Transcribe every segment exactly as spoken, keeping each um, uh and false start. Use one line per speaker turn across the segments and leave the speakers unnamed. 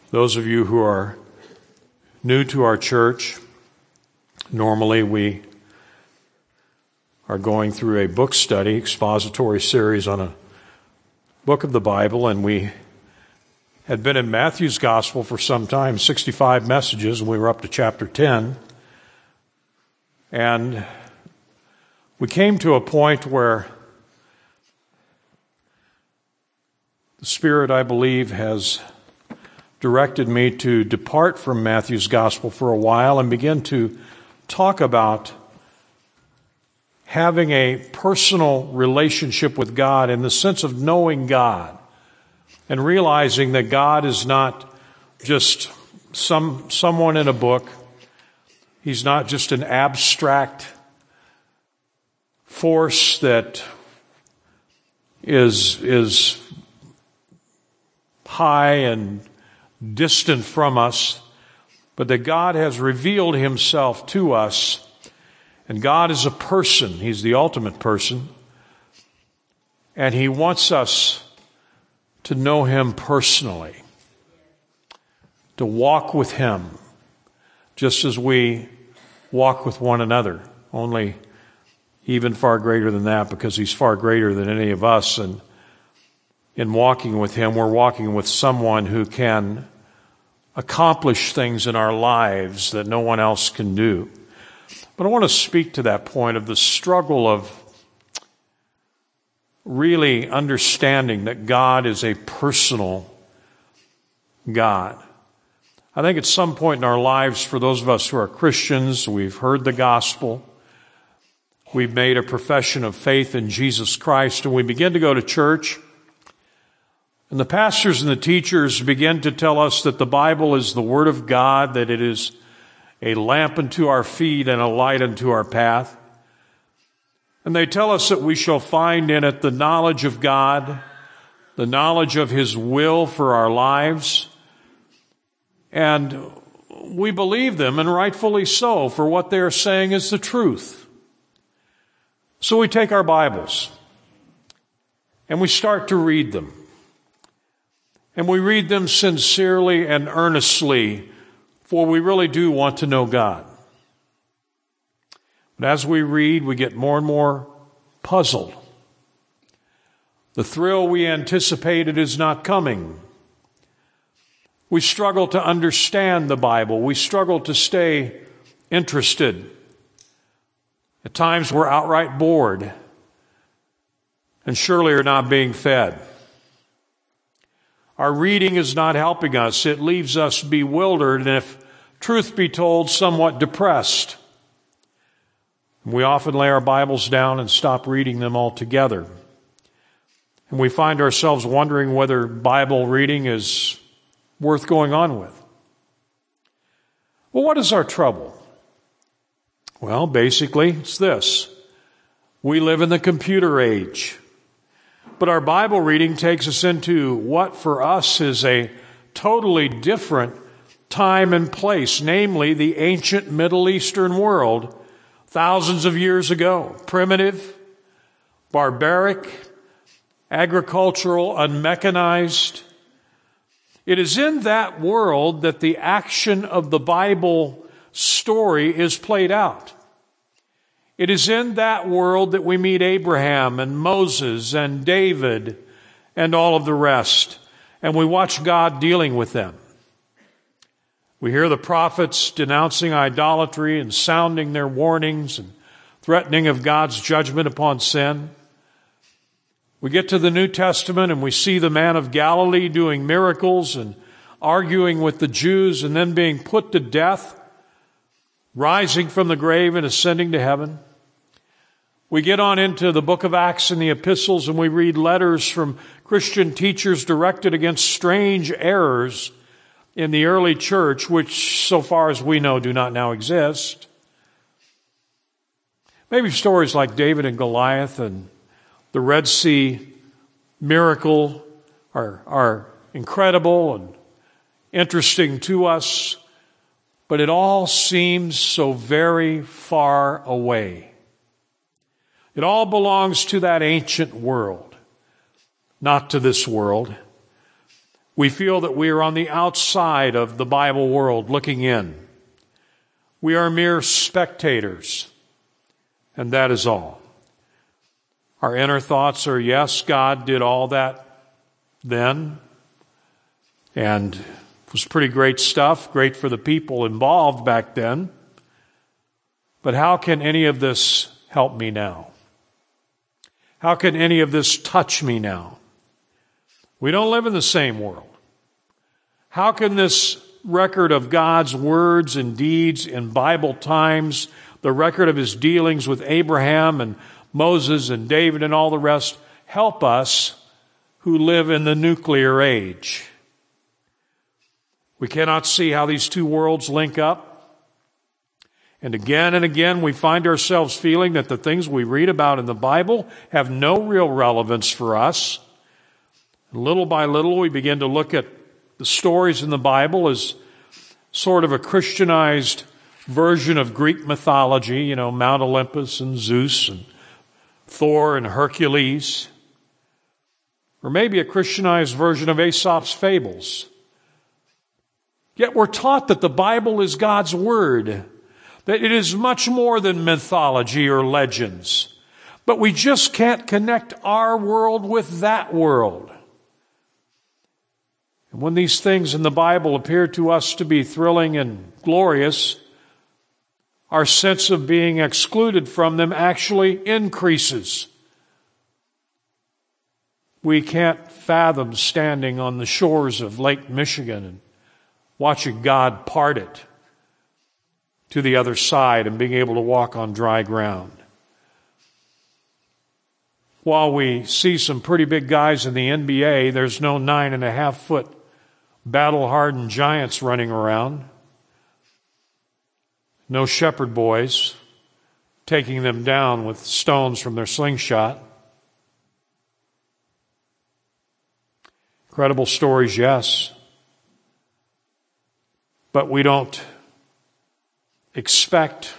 Those of you who are new to our church, normally we are going through a book study, expository series on a book of the Bible, and we had been in Matthew's Gospel for some time, sixty-five messages, and we were up to chapter ten. And we came to a point where the Spirit, I believe, has directed me to depart from Matthew's Gospel for a while and begin to talk about having a personal relationship with God in the sense of knowing God and realizing that God is not just some someone in a book. He's not just an abstract force that is is high and distant from us, but that God has revealed himself to us. And God is a person. He's the ultimate person. And he wants us to know him personally, to walk with him, just as we walk with one another, only even far greater than that, because he's far greater than any of us. And in walking with him, we're walking with someone who can accomplish things in our lives that no one else can do. But I want to speak to that point of the struggle of really understanding that God is a personal God. I think at some point in our lives, for those of us who are Christians, we've heard the gospel, we've made a profession of faith in Jesus Christ, and we begin to go to church. And the pastors and the teachers begin to tell us that the Bible is the Word of God, that it is a lamp unto our feet and a light unto our path. And they tell us that we shall find in it the knowledge of God, the knowledge of His will for our lives. And we believe them, and rightfully so, for what they are saying is the truth. So we take our Bibles and we start to read them. And we read them sincerely and earnestly, for we really do want to know God. But as we read, we get more and more puzzled. The thrill we anticipated is not coming. We struggle to understand the Bible. We struggle to stay interested. At times we're outright bored and surely are not being fed. Our reading is not helping us. It leaves us bewildered and, if truth be told, somewhat depressed. We often lay our Bibles down and stop reading them altogether. And we find ourselves wondering whether Bible reading is worth going on with. Well, what is our trouble? Well, basically, it's this. We live in the computer age. But our Bible reading takes us into what for us is a totally different time and place, namely the ancient Middle Eastern world thousands of years ago. Primitive, barbaric, agricultural, unmechanized. It is in that world that the action of the Bible story is played out. It is in that world that we meet Abraham and Moses and David and all of the rest, and we watch God dealing with them. We hear the prophets denouncing idolatry and sounding their warnings and threatening of God's judgment upon sin. We get to the New Testament and we see the man of Galilee doing miracles and arguing with the Jews and then being put to death, rising from the grave and ascending to heaven. We get on into the book of Acts and the epistles, and we read letters from Christian teachers directed against strange errors in the early church, which, so far as we know, do not now exist. Maybe stories like David and Goliath and the Red Sea miracle are, are incredible and interesting to us, but it all seems so very far away. It all belongs to that ancient world, not to this world. We feel that we are on the outside of the Bible world looking in. We are mere spectators, and that is all. Our inner thoughts are, yes, God did all that then, and it was pretty great stuff, great for the people involved back then. But how can any of this help me now? How can any of this touch me now? We don't live in the same world. How can this record of God's words and deeds in Bible times, the record of His dealings with Abraham and Moses and David and all the rest, help us who live in the nuclear age? We cannot see how these two worlds link up. And again and again we find ourselves feeling that the things we read about in the Bible have no real relevance for us. Little by little we begin to look at the stories in the Bible as sort of a Christianized version of Greek mythology, you know, Mount Olympus and Zeus and Thor and Hercules. Or maybe a Christianized version of Aesop's fables. Yet we're taught that the Bible is God's Word, that it is much more than mythology or legends. But we just can't connect our world with that world. And when these things in the Bible appear to us to be thrilling and glorious, our sense of being excluded from them actually increases. We can't fathom standing on the shores of Lake Michigan and watching God part it to the other side and being able to walk on dry ground. While we see some pretty big guys in the N B A, there's no nine and a half foot battle-hardened giants running around. No shepherd boys taking them down with stones from their slingshot. Incredible stories, yes. But we don't expect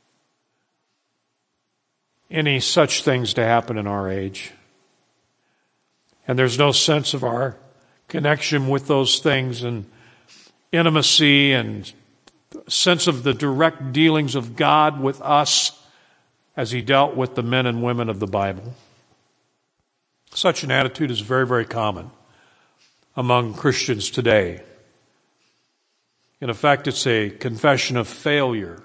any such things to happen in our age. And there's no sense of our connection with those things and intimacy and sense of the direct dealings of God with us as He dealt with the men and women of the Bible. Such an attitude is very, very common among Christians today. In effect, it's a confession of failure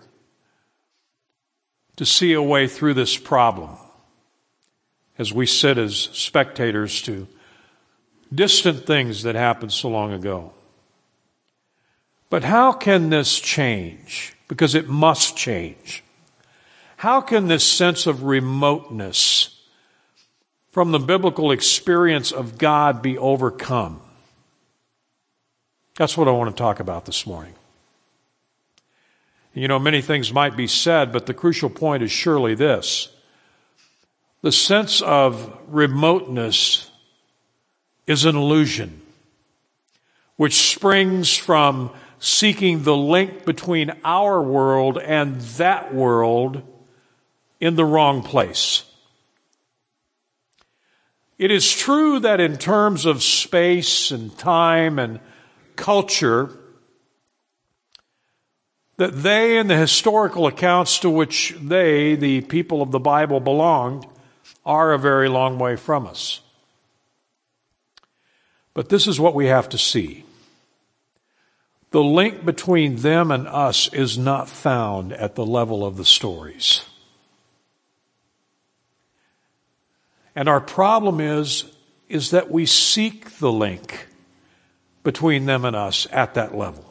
to see a way through this problem as we sit as spectators to distant things that happened so long ago. But how can this change? Because it must change. How can this sense of remoteness from the biblical experience of God be overcome? That's what I want to talk about this morning. You know, many things might be said, but the crucial point is surely this. The sense of remoteness is an illusion which springs from seeking the link between our world and that world in the wrong place. It is true that in terms of space and time and culture, that they and the historical accounts to which they, the people of the Bible, belonged, are a very long way from us. But this is what we have to see. The link between them and us is not found at the level of the stories. And our problem is, is that we seek the link between them and us at that level.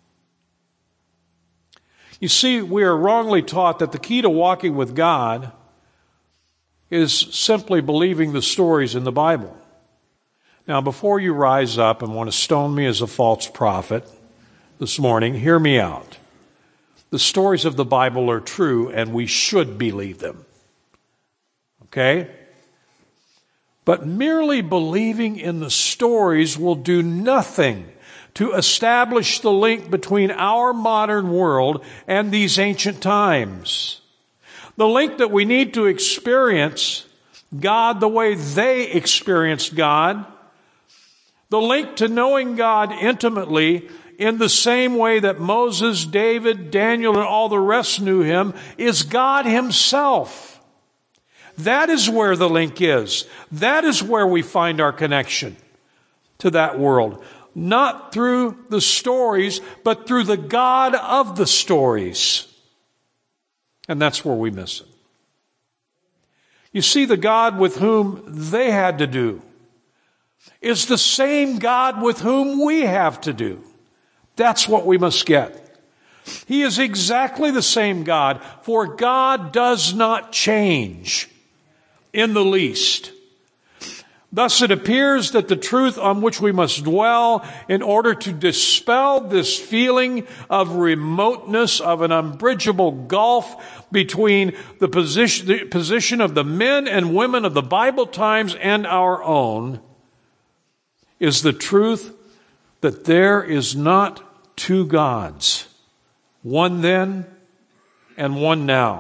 You see, we are wrongly taught that the key to walking with God is simply believing the stories in the Bible. Now, before you rise up and want to stone me as a false prophet this morning, hear me out. The stories of the Bible are true, and we should believe them. Okay? But merely believing in the stories will do nothing to establish the link between our modern world and these ancient times. The link that we need to experience God the way they experienced God The link to knowing God intimately in the same way that Moses, David, Daniel, and all the rest knew Him is God Himself. That is where the link is. That is where we find our connection to that world. Not through the stories, but through the God of the stories. And that's where we miss it. You see, the God with whom they had to do is the same God with whom we have to do. That's what we must get. He is exactly the same God, for God does not change in the least. Thus it appears that the truth on which we must dwell in order to dispel this feeling of remoteness, of an unbridgeable gulf between the position, the position of the men and women of the Bible times and our own, is the truth that there is not two gods, one then and one now.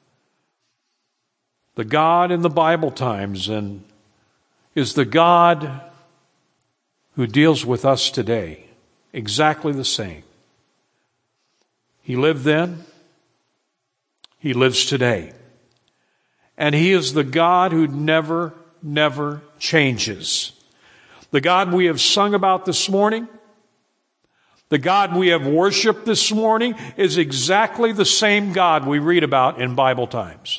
The God in the Bible times and is the God who deals with us today, exactly the same. He lived then, He lives today. And He is the God who never, never changes. The God we have sung about this morning, the God we have worshiped this morning, is exactly the same God we read about in Bible times.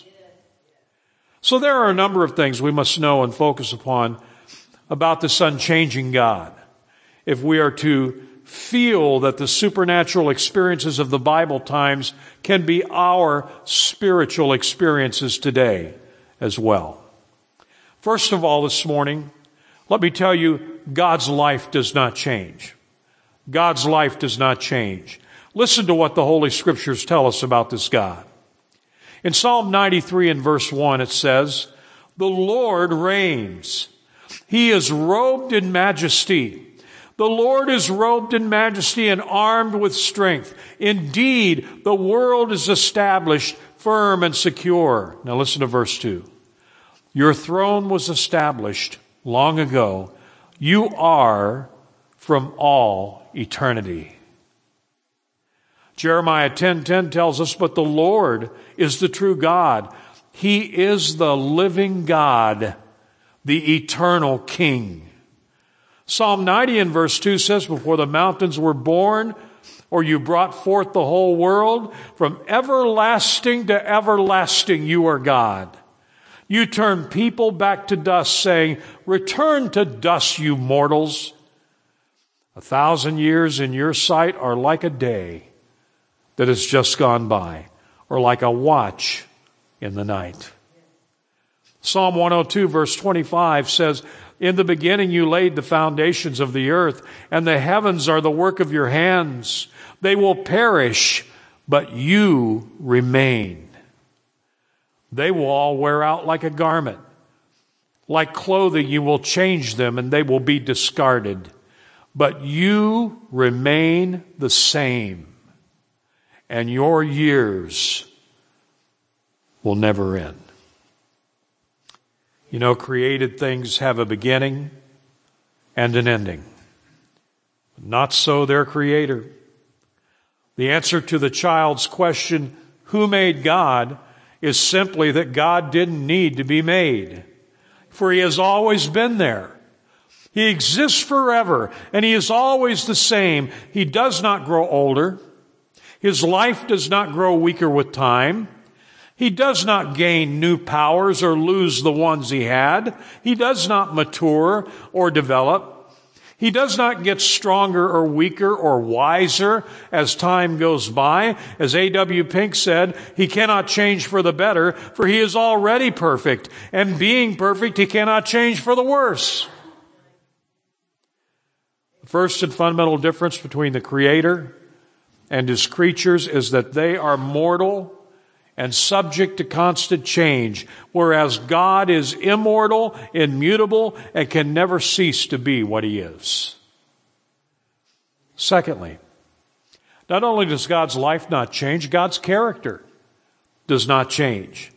So there are a number of things we must know and focus upon about this unchanging God if we are to feel that the supernatural experiences of the Bible times can be our spiritual experiences today as well. First of all, this morning, let me tell you, God's life does not change. God's life does not change. Listen to what the Holy Scriptures tell us about this God. In Psalm ninety-three and verse one, it says, "The Lord reigns. He is robed in majesty. The Lord is robed in majesty and armed with strength. Indeed, the world is established firm and secure." Now listen to verse two. "Your throne was established long ago. You are from all eternity." Jeremiah ten ten tells us, "But the Lord is the true God. He is the living God, the eternal King." Psalm ninety in verse two says, "Before the mountains were born, or you brought forth the whole world, from everlasting to everlasting you are God. You turn people back to dust, saying, 'Return to dust, you mortals.' A thousand years in your sight are like a day that has just gone by, or like a watch in the night." Psalm one oh two verse twenty-five says, "In the beginning you laid the foundations of the earth, and the heavens are the work of your hands. They will perish, but you remain. They will all wear out like a garment. Like clothing you will change them, and they will be discarded. But you remain the same, and your years will never end." You know, created things have a beginning and an ending. Not so their Creator. The answer to the child's question, "Who made God?" is simply that God didn't need to be made, for He has always been there. He exists forever, and He is always the same. He does not grow older. His life does not grow weaker with time. He does not gain new powers or lose the ones He had. He does not mature or develop. He does not get stronger or weaker or wiser as time goes by. As A W Pink said, He cannot change for the better, for He is already perfect. And being perfect, He cannot change for the worse. The first and fundamental difference between the Creator and His creatures is that they are mortal and subject to constant change, whereas God is immortal, immutable, and can never cease to be what He is. Secondly, not only does God's life not change, God's character does not change.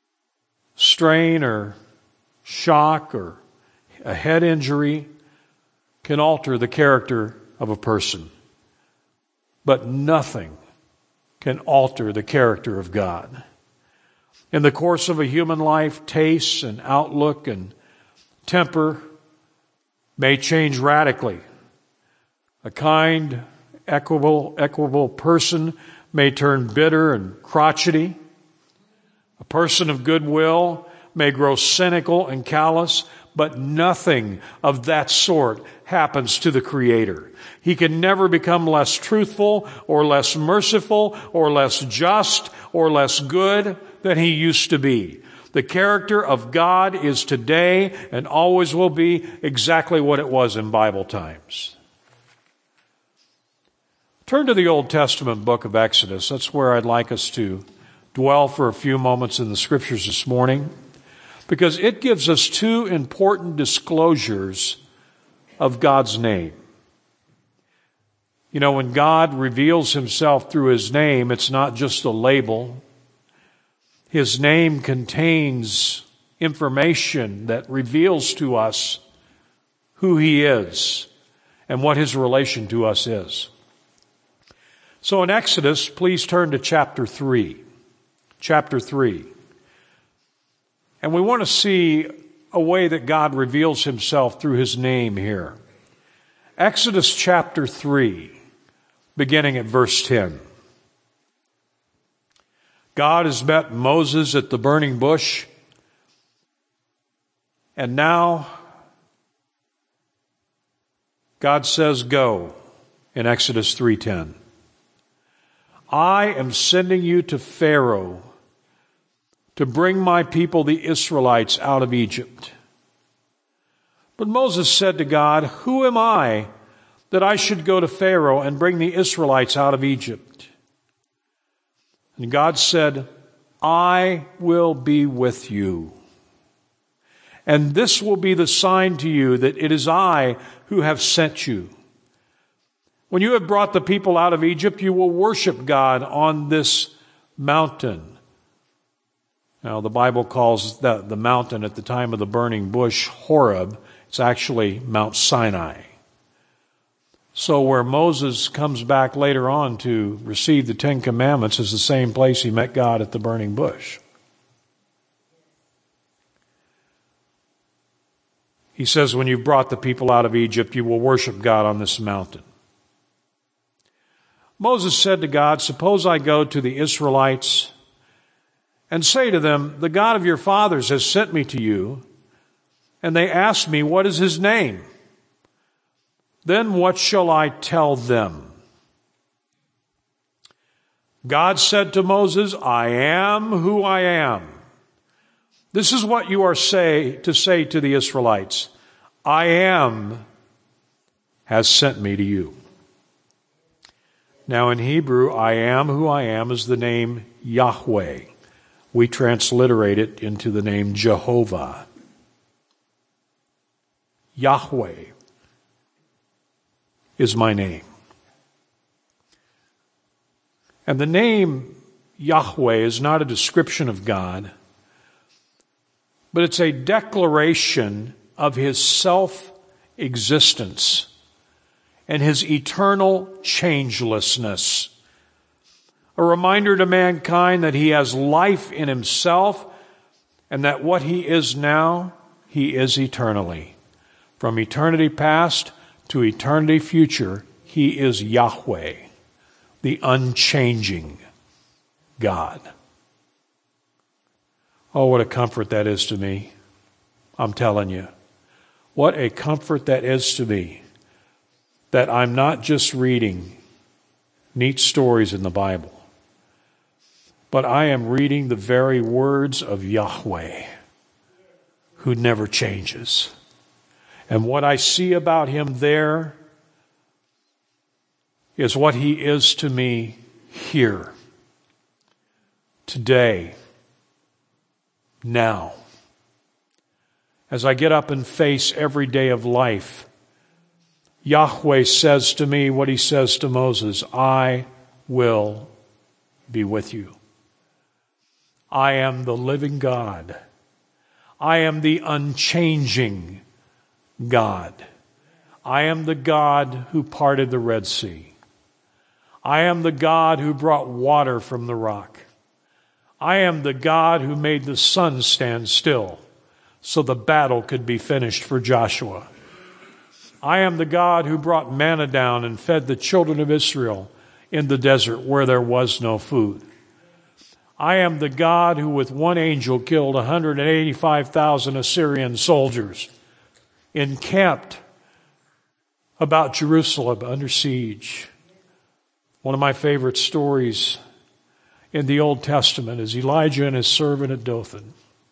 Strain or shock or a head injury can alter the character of a person, but nothing can alter the character of God. In the course of a human life, tastes and outlook and temper may change radically. A kind, equable, equable person may turn bitter and crotchety. A person of goodwill may grow cynical and callous, but nothing of that sort happens to the Creator. He can never become less truthful or less merciful or less just or less good than he used to be. The character of God is today and always will be exactly what it was in Bible times. Turn to the Old Testament book of Exodus. That's where I'd like us to dwell for a few moments in the Scriptures this morning, because it gives us two important disclosures of God's name. You know, when God reveals himself through his name, it's not just a label. His name contains information that reveals to us who he is and what his relation to us is. So in Exodus, please turn to chapter three. Chapter three. And we want to see a way that God reveals himself through his name here. Exodus chapter three, beginning at verse ten. God has met Moses at the burning bush, and now God says, go, in Exodus three ten. I am sending you to Pharaoh to bring my people, the Israelites, out of Egypt. But Moses said to God, who am I that I should go to Pharaoh and bring the Israelites out of Egypt? And God said, I will be with you. And this will be the sign to you that it is I who have sent you. When you have brought the people out of Egypt, you will worship God on this mountain. Now, the Bible calls the, the mountain at the time of the burning bush Horeb. It's actually Mount Sinai. So where Moses comes back later on to receive the Ten Commandments is the same place he met God at the burning bush. He says, when you've brought the people out of Egypt, you will worship God on this mountain. Moses said to God, suppose I go to the Israelites and say to them, the God of your fathers has sent me to you, and they ask me, what is his name? Then what shall I tell them? God said to Moses, I am who I am. This is what you are say to say to the Israelites. I am has sent me to you. Now in Hebrew, I am who I am is the name Yahweh. We transliterate it into the name Jehovah. Yahweh is my name. And the name Yahweh is not a description of God, but it's a declaration of his self-existence and his eternal changelessness. A reminder to mankind that he has life in himself and that what he is now, he is eternally. From eternity past to eternity future, he is Yahweh, the unchanging God. Oh, what a comfort that is to me. I'm telling you. What a comfort that is to me. That I'm not just reading neat stories in the Bible, but I am reading the very words of Yahweh, who never changes. And what I see about him there is what he is to me here, today, now. As I get up and face every day of life, Yahweh says to me what he says to Moses, I will be with you. I am the living God. I am the unchanging God. I am the God who parted the Red Sea. I am the God who brought water from the rock. I am the God who made the sun stand still so the battle could be finished for Joshua. I am the God who brought manna down and fed the children of Israel in the desert where there was no food. I am the God who with one angel killed one hundred eighty-five thousand Assyrian soldiers encamped about Jerusalem under siege. One of my favorite stories in the Old Testament is Elijah and his servant at Dothan.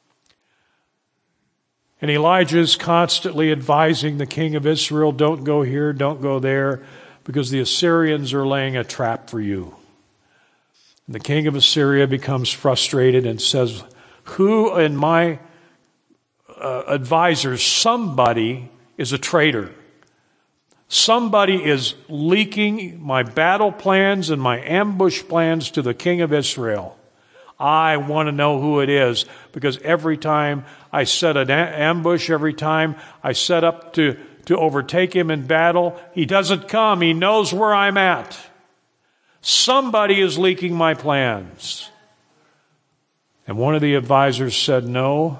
And Elijah is constantly advising the king of Israel, don't go here, don't go there, because the Assyrians are laying a trap for you. And the king of Assyria becomes frustrated and says, who in my uh, advisors, somebody is a traitor. Somebody is leaking my battle plans and my ambush plans to the king of Israel. I want to know who it is, because every time I set an ambush, every time I set up to, to overtake him in battle, he doesn't come. He knows where I'm at. Somebody is leaking my plans. And one of the advisors said, no,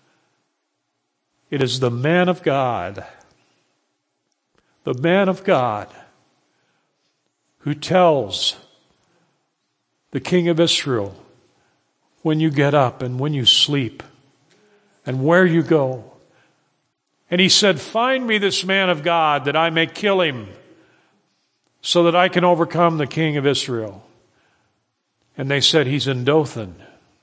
it is the man of God. The man of God who tells the king of Israel when you get up and when you sleep and where you go. And he said, find me this man of God that I may kill him so that I can overcome the king of Israel. And they said, he's in Dothan.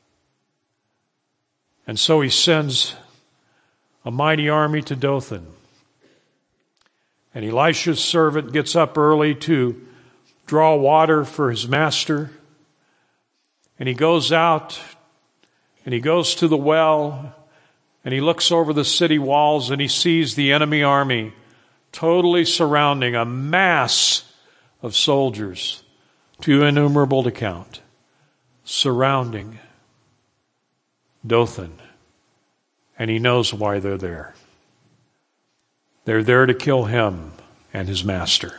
And so he sends a mighty army to Dothan. And Elisha's servant gets up early to draw water for his master. And he goes out and he goes to the well and he looks over the city walls and he sees the enemy army totally surrounding a mass of soldiers, too innumerable to count, surrounding Dothan. And he knows why they're there. They're there to kill him and his master.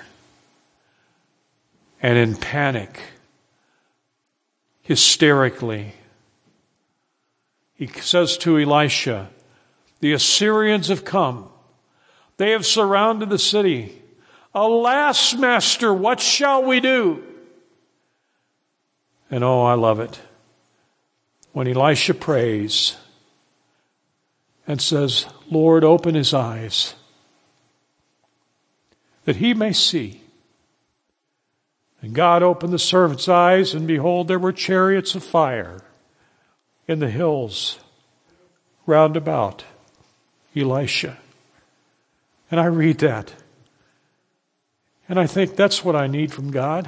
And in panic, hysterically, he says to Elisha, the Assyrians have come. They have surrounded the city. Alas, master, what shall we do? And oh, I love it. When Elisha prays and says, Lord, open his eyes, that he may see. And God opened the servant's eyes, and behold, there were chariots of fire in the hills round about Elisha. And I read that, and I think that's what I need from God.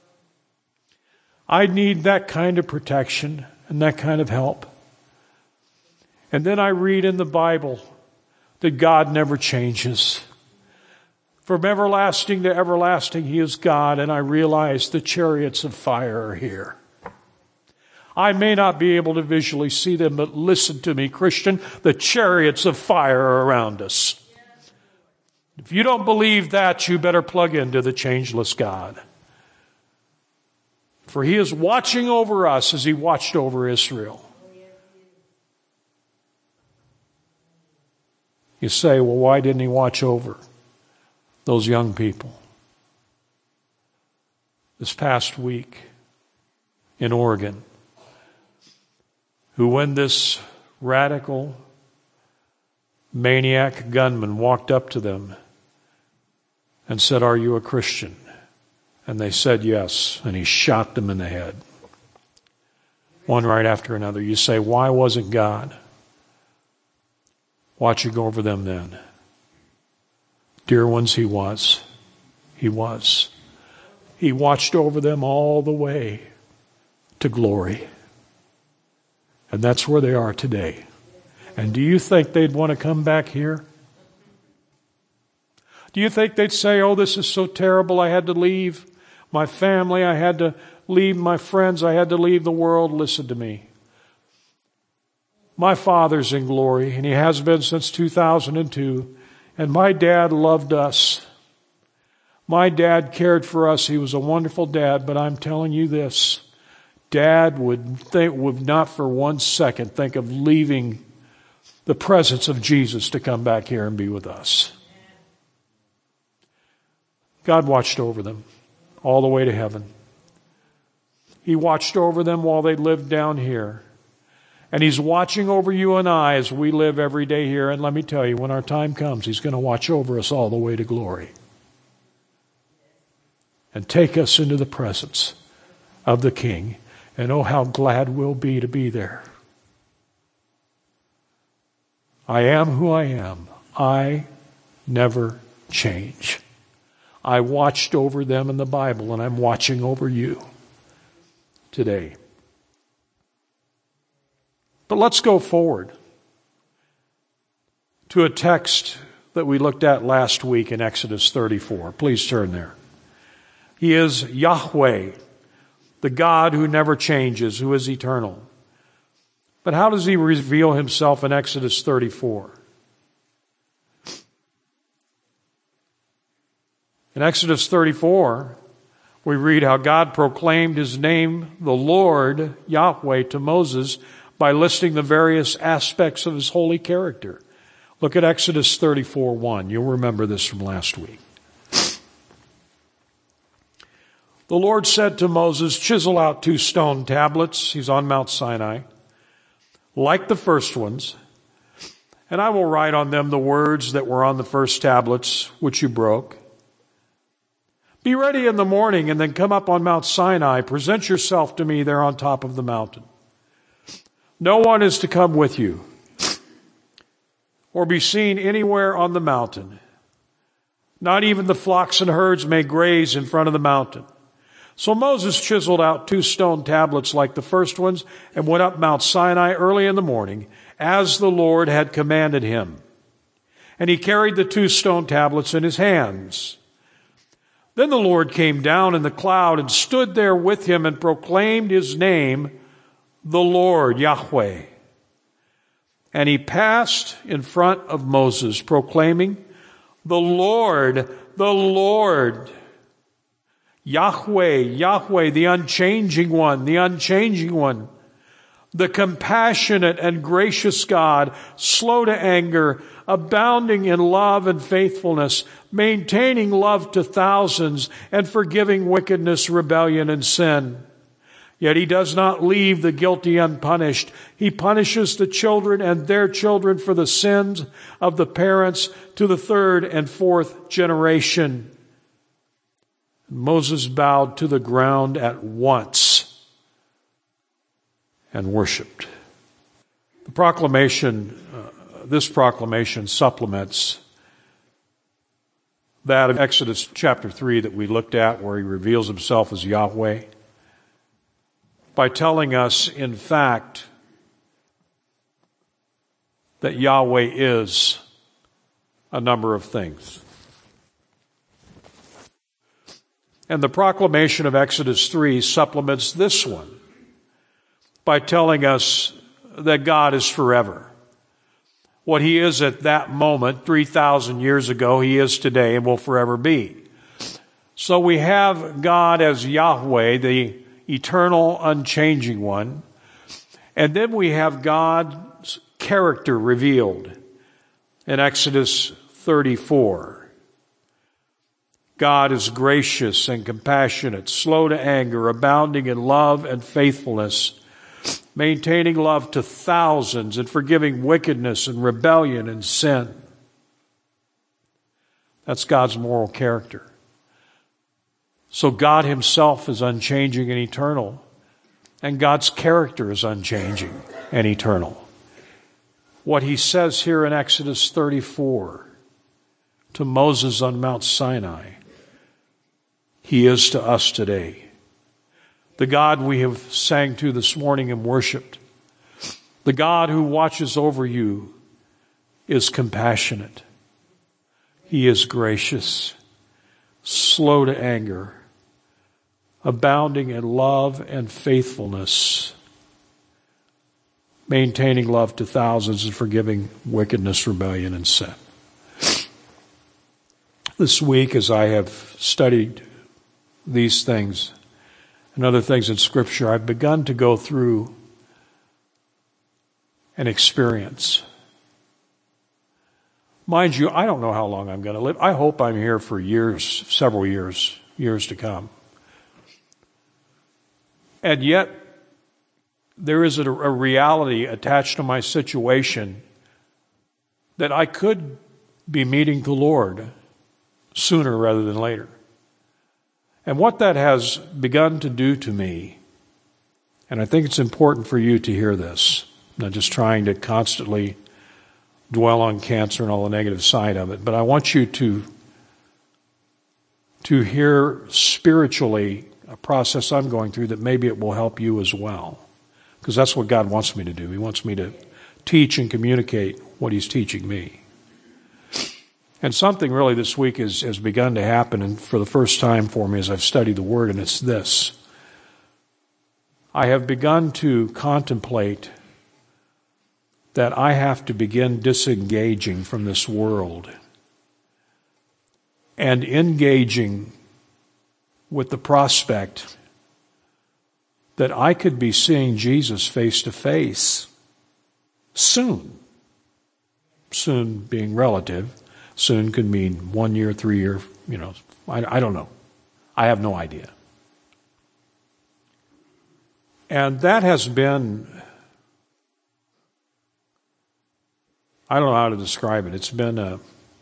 I need that kind of protection and that kind of help. And then I read in the Bible that God never changes. From everlasting to everlasting, He is God, and I realize the chariots of fire are here. I may not be able to visually see them, but listen to me, Christian, the chariots of fire are around us. If you don't believe that, you better plug into the changeless God. For He is watching over us as He watched over Israel. You say, well, why didn't He watch over those young people? This past week in Oregon, who when this radical maniac gunman walked up to them and said, are you a Christian? And they said yes, and he shot them in the head. One right after another. You say, why wasn't God watching over them then? Dear ones, He was. He was. He watched over them all the way to glory. And that's where they are today. And do you think they'd want to come back here? Do you think they'd say, oh, this is so terrible, I had to leave my family, I had to leave my friends, I had to leave the world? Listen to me. My Father's in glory, and He has been since two thousand two. And my dad loved us My dad cared for us. He was a wonderful dad, but I'm telling you this. Dad would think, would not for one second think of leaving the presence of Jesus to come back here and be with us. God watched over them all the way to heaven. He watched over them while they lived down here. And He's watching over you and I as we live every day here. And let me tell you, when our time comes, He's going to watch over us all the way to glory. And take us into the presence of the King. And oh, how glad we'll be to be there. I am who I am. I never change. I watched over them in the Bible, and I'm watching over you today. But let's go forward to a text that we looked at last week in Exodus thirty-four. Please turn there. He is Yahweh, the God who never changes, who is eternal. But how does He reveal Himself in Exodus thirty-four? In Exodus thirty-four, we read how God proclaimed His name, the Lord, Yahweh, to Moses by listing the various aspects of His holy character. Look at Exodus thirty-four one. You'll remember this from last week. The Lord said to Moses, "Chisel out two stone tablets." He's on Mount Sinai. "Like the first ones. And I will write on them the words that were on the first tablets, which you broke. Be ready in the morning and then come up on Mount Sinai. Present yourself to me there on top of the mountain. No one is to come with you or be seen anywhere on the mountain. Not even the flocks and herds may graze in front of the mountain." So Moses chiseled out two stone tablets like the first ones and went up Mount Sinai early in the morning, as the Lord had commanded him. And he carried the two stone tablets in his hands. Then the Lord came down in the cloud and stood there with him and proclaimed His name, the Lord, Yahweh. And He passed in front of Moses, proclaiming, "The Lord, the Lord, Yahweh, Yahweh, the unchanging one, the unchanging one, the compassionate and gracious God, slow to anger, abounding in love and faithfulness, maintaining love to thousands, and forgiving wickedness, rebellion, and sin. Yet He does not leave the guilty unpunished. He punishes the children and their children for the sins of the parents to the third and fourth generation." Moses bowed to the ground at once and worshiped. The proclamation, uh, this proclamation supplements that of Exodus chapter three that we looked at, where He reveals Himself as Yahweh, by telling us, in fact, that Yahweh is a number of things. And the proclamation of Exodus three supplements this one by telling us that God is forever. What He is at that moment, three thousand years ago, He is today and will forever be. So we have God as Yahweh, the eternal, unchanging one. And then we have God's character revealed in Exodus thirty-four. God is gracious and compassionate, slow to anger, abounding in love and faithfulness, maintaining love to thousands, and forgiving wickedness and rebellion and sin. That's God's moral character. So God Himself is unchanging and eternal, and God's character is unchanging and eternal. What He says here in Exodus thirty-four to Moses on Mount Sinai, He is to us today. The God we have sang to this morning and worshiped, the God who watches over you, is compassionate. He is gracious, slow to anger, abounding in love and faithfulness, maintaining love to thousands and forgiving wickedness, rebellion, and sin. This week, as I have studied these things and other things in Scripture, I've begun to go through an experience. Mind you, I don't know how long I'm going to live. I hope I'm here for years, several years, years to come. And yet, there is a, a reality attached to my situation that I could be meeting the Lord sooner rather than later. And what that has begun to do to me, and I think it's important for you to hear this, not just trying to constantly dwell on cancer and all the negative side of it, but I want you to, to hear spiritually a process I'm going through that maybe it will help you as well. Because that's what God wants me to do. He wants me to teach and communicate what He's teaching me. And something really this week has, has begun to happen, and for the first time for me as I've studied the Word, and it's this. I have begun to contemplate that I have to begin disengaging from this world and engaging with the prospect that I could be seeing Jesus face to face soon. Soon being relative. Soon could mean one year, three year, you know, I, I don't know. I have no idea. And that has been, I don't know how to describe it. It's been an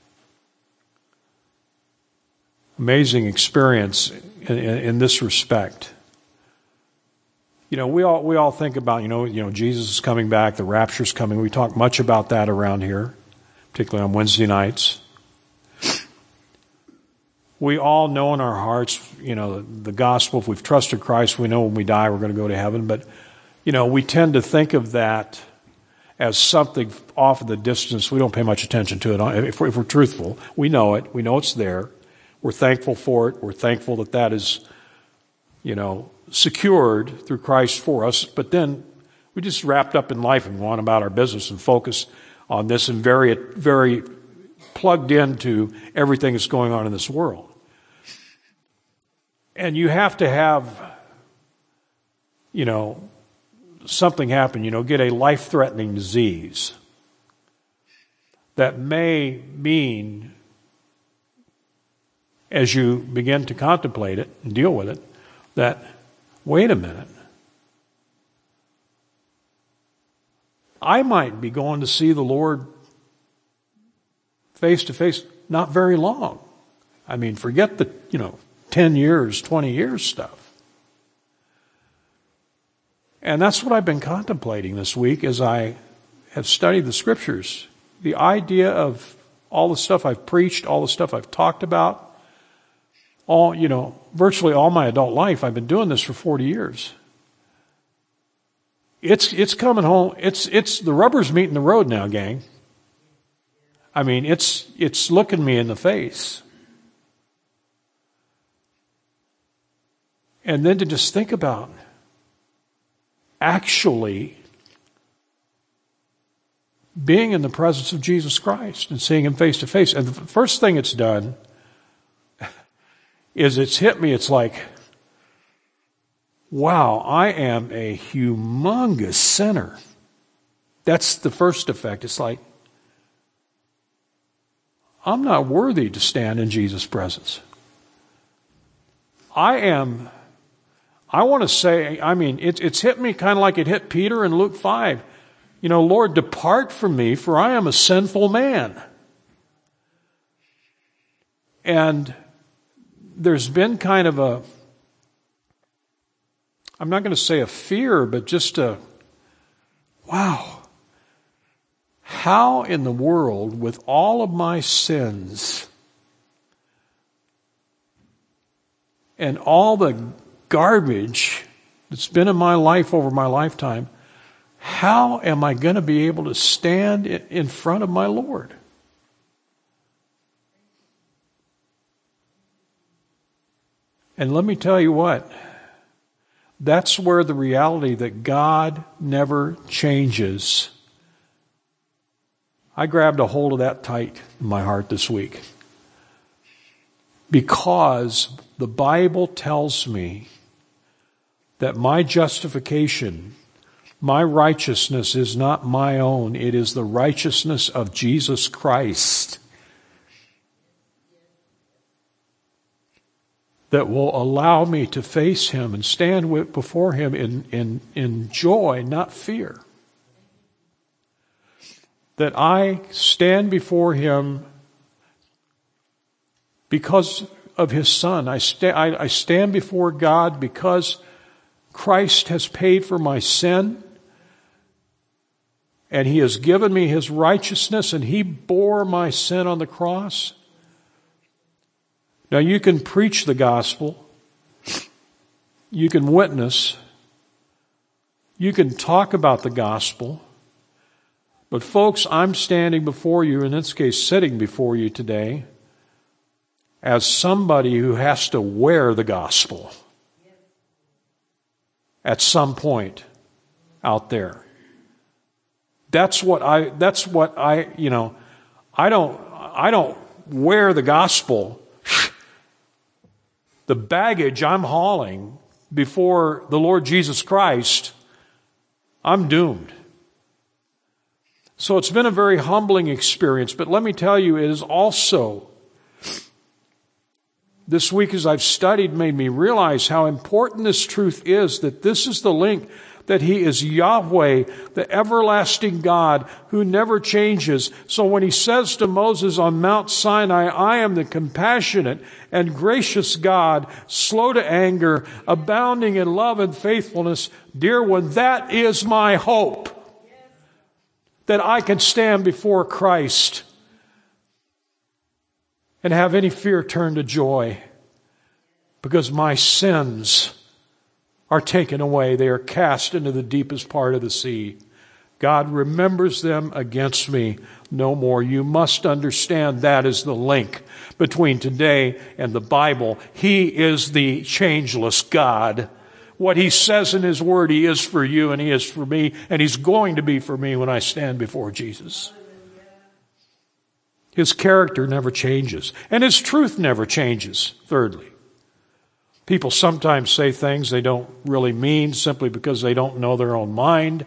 amazing experience in, in, in this respect. You know, we all we all think about, you know, you know, Jesus is coming back, the rapture's coming. We talk much about that around here, particularly on Wednesday nights. We all know in our hearts, you know, the gospel. If we've trusted Christ, we know when we die we're going to go to heaven. But, you know, we tend to think of that as something off in the distance. We don't pay much attention to it. If we're, if we're truthful, we know it. We know it's there. We're thankful for it. We're thankful that that is, you know, secured through Christ for us. But then we just wrapped up in life and go on about our business and focus on this and very, very plugged into everything that's going on in this world. And you have to have, you know, something happen, you know, get a life-threatening disease that may mean, as you begin to contemplate it and deal with it, that, wait a minute, I might be going to see the Lord face to face not very long. I mean, forget the, you know, ten years, twenty years stuff. And that's what I've been contemplating this week as I have studied the Scriptures. The idea of all the stuff I've preached, all the stuff I've talked about, all, you know, virtually all my adult life, I've been doing this for forty years. It's, it's coming home. It's, it's, the rubber's meeting the road now, gang. I mean, it's, it's looking me in the face. And then to just think about actually being in the presence of Jesus Christ and seeing Him face to face. And the first thing it's done is it's hit me. It's like, wow, I am a humongous sinner. That's the first effect. It's like, I'm not worthy to stand in Jesus' presence. I am, I want to say, I mean, it, it's hit me kind of like it hit Peter in Luke five. You know, Lord, depart from me, for I am a sinful man. And there's been kind of a, I'm not going to say a fear, but just a, wow. How in the world, with all of my sins and all the garbage that's been in my life over my lifetime, how am I going to be able to stand in front of my Lord? And let me tell you what, that's where the reality that God never changes. I grabbed a hold of that tight in my heart this week. because the Bible tells me that my justification, my righteousness is not my own. It is the righteousness of Jesus Christ that will allow me to face Him and stand with, before Him in, in, in joy, not fear. That I stand before Him because of His Son. I, sta- I, I stand before God because Christ has paid for my sin, and He has given me His righteousness, and He bore my sin on the cross. Now, you can preach the gospel, you can witness, you can talk about the gospel, but folks, I'm standing before you, in this case sitting before you today, as somebody who has to wear the gospel at some point out there. That's what I, that's what I, you know, I don't, I don't wear the gospel. The baggage I'm hauling before the Lord Jesus Christ, I'm doomed. So it's been a very humbling experience, but let me tell you, it is also, this week as I've studied, made me realize how important this truth is, that this is the link, that He is Yahweh, the everlasting God who never changes. So when He says to Moses on Mount Sinai, I am the compassionate and gracious God, slow to anger, abounding in love and faithfulness, dear one, that is my hope. That I can stand before Christ and have any fear turn to joy, because my sins are taken away. They are cast into the deepest part of the sea. God remembers them against me no more. You must understand that is the link between today and the Bible. He is the changeless God. What He says in His Word, He is for you and He is for me, and He's going to be for me when I stand before Jesus. His character never changes, and His truth never changes, thirdly. People sometimes say things they don't really mean simply because they don't know their own mind.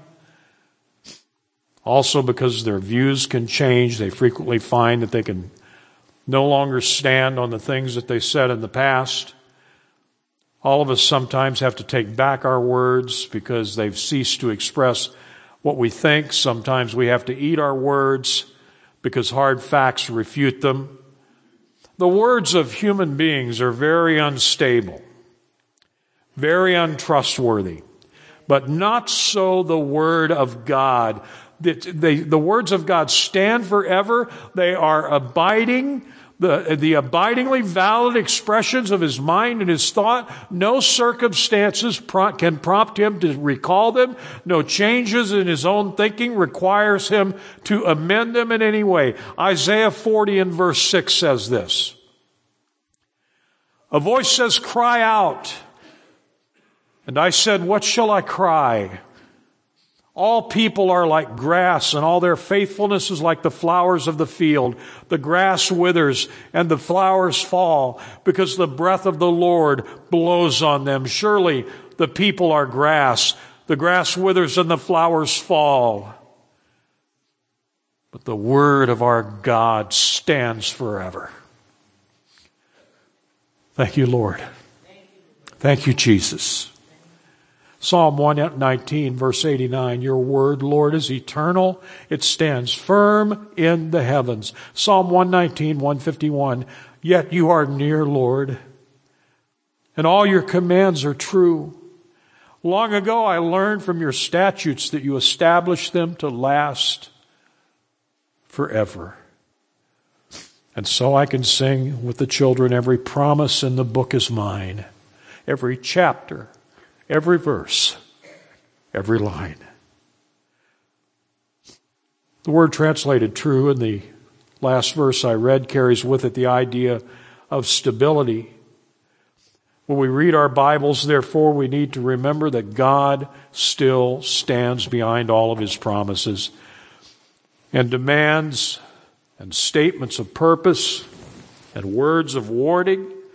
Also because their views can change. They frequently find that they can no longer stand on the things that they said in the past. All of us sometimes have to take back our words because they've ceased to express what we think. Sometimes we have to eat our words because hard facts refute them. The words of human beings are very unstable, very untrustworthy, but not so the Word of God. The, the, the words of God stand forever. They are abiding, the, the abidingly valid expressions of His mind and His thought. No circumstances pro- can prompt Him to recall them. No changes in His own thinking requires Him to amend them in any way. Isaiah forty and verse six says this. A voice says, cry out. And I said, what shall I cry? All people are like grass, and all their faithfulness is like the flowers of the field. The grass withers, and the flowers fall, because the breath of the Lord blows on them. Surely the people are grass. The grass withers and the flowers fall. But the word of our God stands forever. Thank you, Lord. Thank you, Jesus. Psalm one nineteen, verse eighty-nine, your word, Lord, is eternal. It stands firm in the heavens. Psalm one nineteen, one fifty-one, yet you are near, Lord, and all your commands are true. Long ago I learned from your statutes that you established them to last forever. And so I can sing with the children, every promise in the book is mine. Every chapter, every verse, every line. The word translated true in the last verse I read carries with it the idea of stability. When we read our Bibles, therefore, we need to remember that God still stands behind all of His promises and demands and statements of purpose and words of warning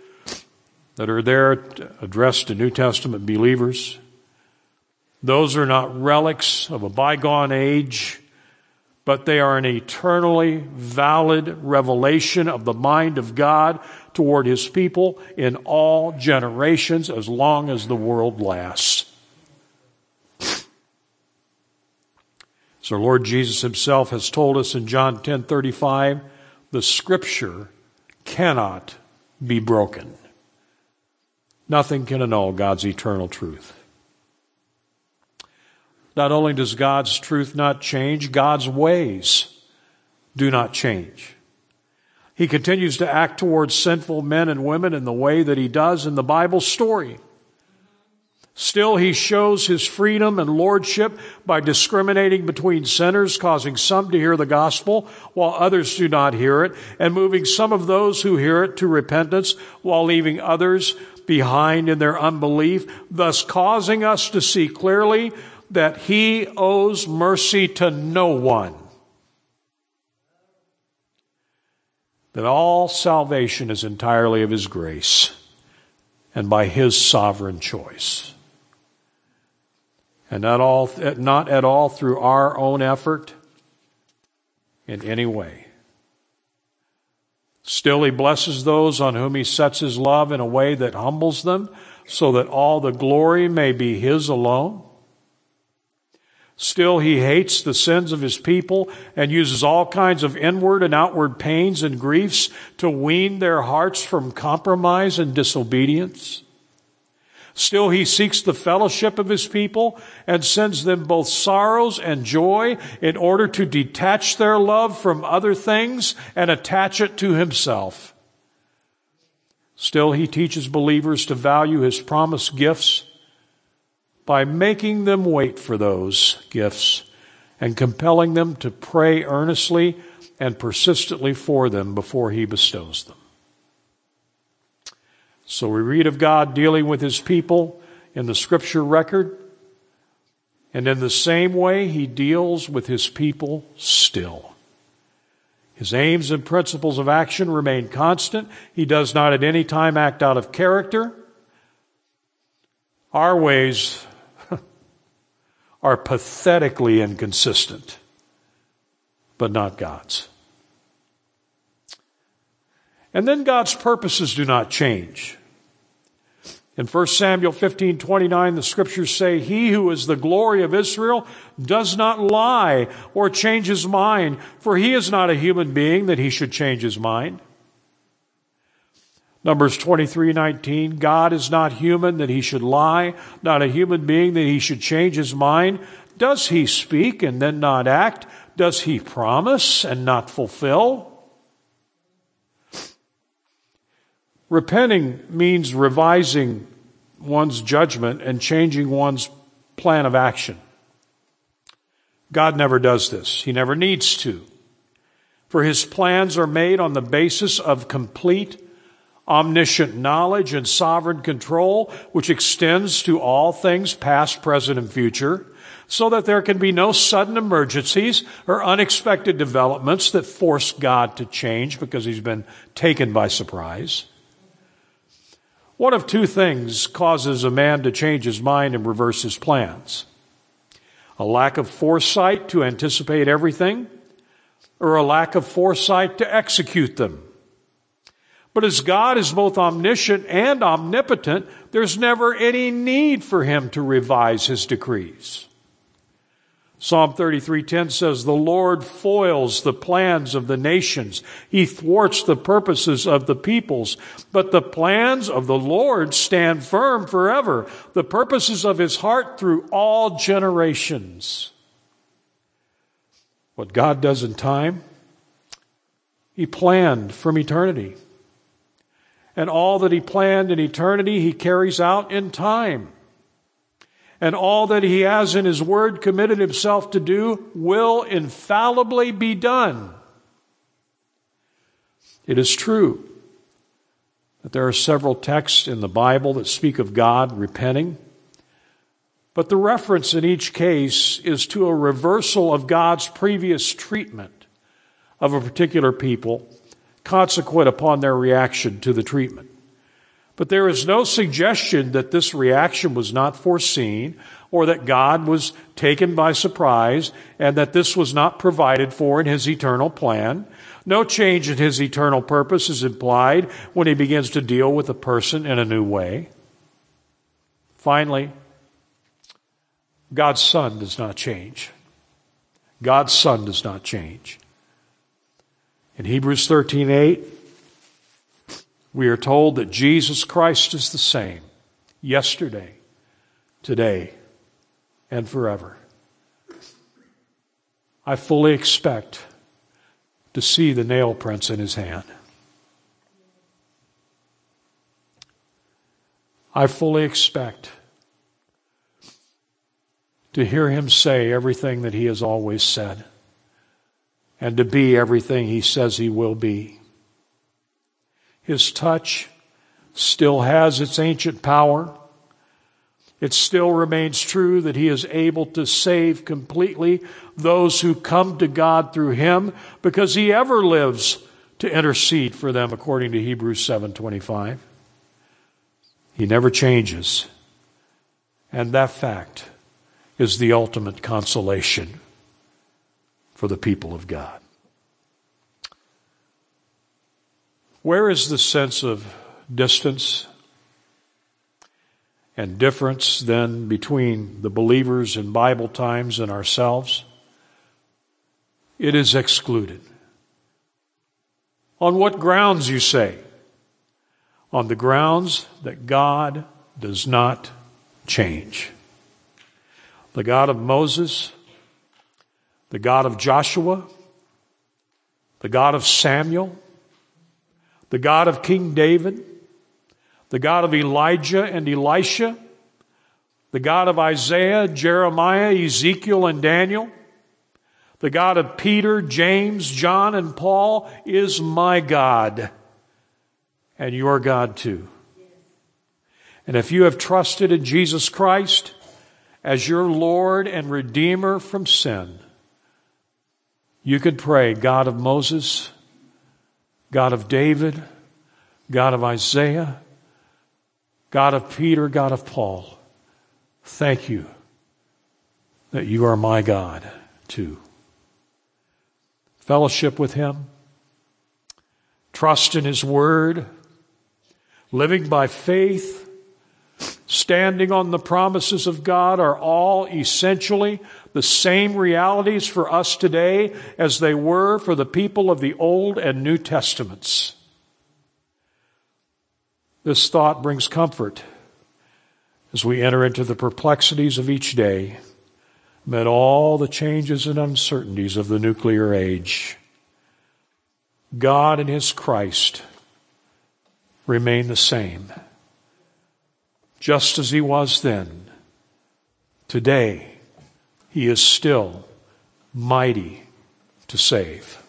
that are there addressed to New Testament believers. Those are not relics of a bygone age, but they are an eternally valid revelation of the mind of God toward His people in all generations as long as the world lasts. As our Lord Jesus Himself has told us in John ten thirty-five, the Scripture cannot be broken. Nothing can annul God's eternal truth. Not only does God's truth not change, God's ways do not change. He continues to act towards sinful men and women in the way that He does in the Bible story. Still, He shows His freedom and lordship by discriminating between sinners, causing some to hear the gospel while others do not hear it, and moving some of those who hear it to repentance while leaving others behind in their unbelief, thus causing us to see clearly that He owes mercy to no one. That all salvation is entirely of His grace and by His sovereign choice. And not all, not at all through our own effort in any way. Still, He blesses those on whom He sets His love in a way that humbles them, so that all the glory may be His alone. Still, He hates the sins of His people and uses all kinds of inward and outward pains and griefs to wean their hearts from compromise and disobedience. Still, He seeks the fellowship of His people and sends them both sorrows and joy in order to detach their love from other things and attach it to Himself. Still, He teaches believers to value His promised gifts by making them wait for those gifts and compelling them to pray earnestly and persistently for them before He bestows them. So we read of God dealing with His people in the Scripture record, and in the same way He deals with His people still. His aims and principles of action remain constant. He does not at any time act out of character. Our ways are pathetically inconsistent, but not God's. And then God's purposes do not change. In First Samuel fifteen twenty-nine, the Scriptures say, He who is the glory of Israel does not lie or change His mind, for He is not a human being that He should change His mind. Numbers twenty-three nineteen, God is not human that He should lie, not a human being that He should change His mind. Does He speak and then not act? Does He promise and not fulfill? Repenting means revising one's judgment and changing one's plan of action. God never does this. He never needs to. For His plans are made on the basis of complete, omniscient knowledge and sovereign control, which extends to all things past, present, and future, so that there can be no sudden emergencies or unexpected developments that force God to change because He's been taken by surprise. One of two things causes a man to change his mind and reverse his plans: a lack of foresight to anticipate everything, or a lack of foresight to execute them. But as God is both omniscient and omnipotent, there's never any need for Him to revise His decrees. Psalm thirty-three ten says, The Lord foils the plans of the nations. He thwarts the purposes of the peoples. But the plans of the Lord stand firm forever, the purposes of His heart through all generations. What God does in time, He planned from eternity. And all that He planned in eternity, He carries out in time. And all that He has in His Word committed Himself to do will infallibly be done. It is true that there are several texts in the Bible that speak of God repenting, but the reference in each case is to a reversal of God's previous treatment of a particular people, consequent upon their reaction to the treatment. But there is no suggestion that this reaction was not foreseen or that God was taken by surprise and that this was not provided for in his eternal plan. No change in his eternal purpose is implied when he begins to deal with a person in a new way. Finally, God's Son does not change. God's Son does not change. In Hebrews thirteen eight, we are told that Jesus Christ is the same yesterday, today, and forever. I fully expect to see the nail prints in his hand. I fully expect to hear him say everything that he has always said and to be everything he says he will be. His touch still has its ancient power. It still remains true that he is able to save completely those who come to God through him because he ever lives to intercede for them, according to Hebrews seven twenty-five. He never changes. And that fact is the ultimate consolation for the people of God. Where is the sense of distance and difference then between the believers in Bible times and ourselves? It is excluded. On what grounds, you say? On the grounds that God does not change. The God of Moses, the God of Joshua, the God of Samuel, the God of King David, the God of Elijah and Elisha, the God of Isaiah, Jeremiah, Ezekiel, and Daniel, the God of Peter, James, John, and Paul is my God and your God too. And if you have trusted in Jesus Christ as your Lord and Redeemer from sin, you could pray, God of Moses, God of David, God of Isaiah, God of Peter, God of Paul, thank you that you are my God too. Fellowship with him, trust in his word, living by faith, standing on the promises of God are all essentially the same realities for us today as they were for the people of the Old and New Testaments. This thought brings comfort as we enter into the perplexities of each day amid all the changes and uncertainties of the nuclear age. God and his Christ remain the same. Just as he was then, today he is still mighty to save.